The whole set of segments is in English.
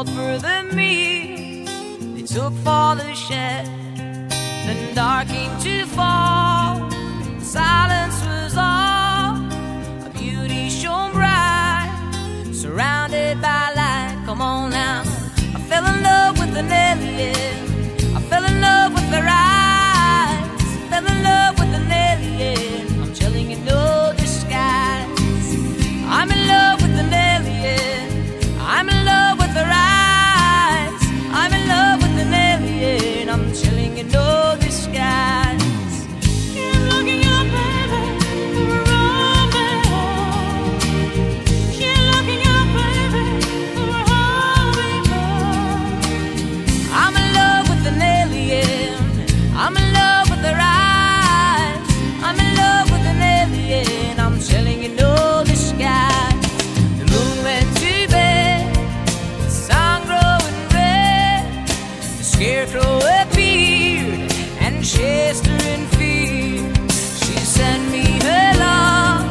called for the meat, they took for the shed. Then dark came to fall, silence was all. A beauty shone bright, surrounded by light. Come on now, I fell in love with an alien. I fell in love with her eyes. Fell in love with an alien. I'm telling you, no disguise. I'm in love with an alien. I'm in love with her eyes. I'm in love with an alien. I'm telling you, no disguise. Can't look in your baby, you're wrong, baby. Can't look in your baby, you're wrong, baby. I'm in love with an alien. I'm in love with her eyes. I'm in love with an alien. I'm telling you, no disguise. The moon went to bed, the sun growing red. The scarecrow appeared and chased her in fear. She sent me her love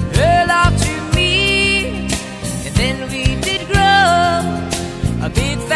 to me, and then we did grow a big